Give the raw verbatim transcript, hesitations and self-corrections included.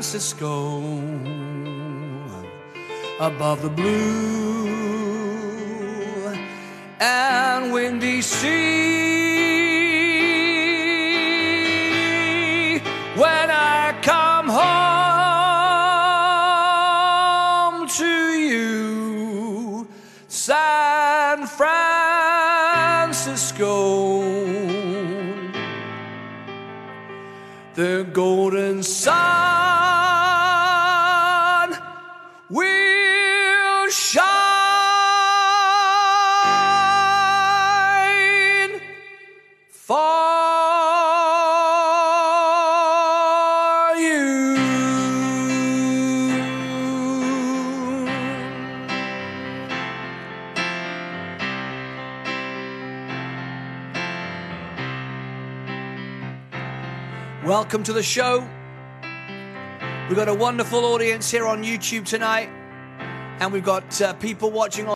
Francisco, above the blue and windy sea. When I come home to you, San Francisco, the golden sun will shine for you. Welcome to the show. We've got a wonderful audience here on YouTube tonight, and we've got uh, people watching on